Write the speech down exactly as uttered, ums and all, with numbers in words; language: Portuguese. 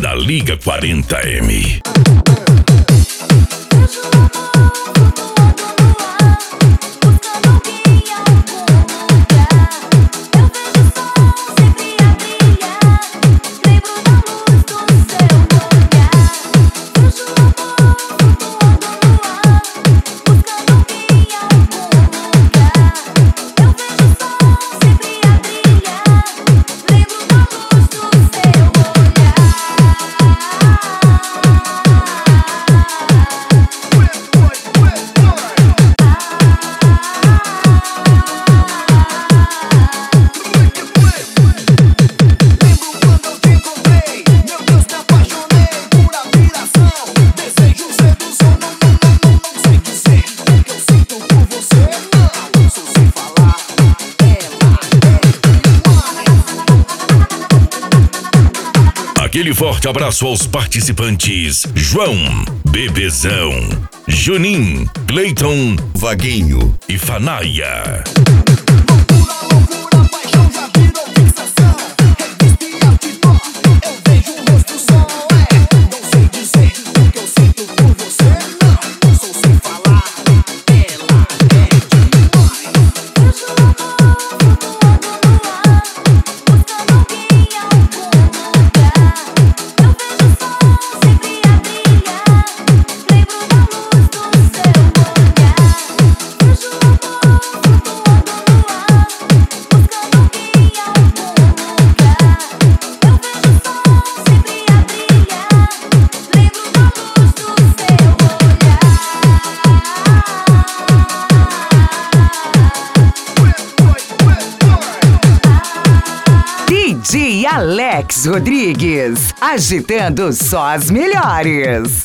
da Liga quarenta M. Aquele forte abraço aos participantes: João, Bebezão, Junim, Cleiton, Vaguinho e Fanaia. D J Alex Rodrigues, agitando só as melhores.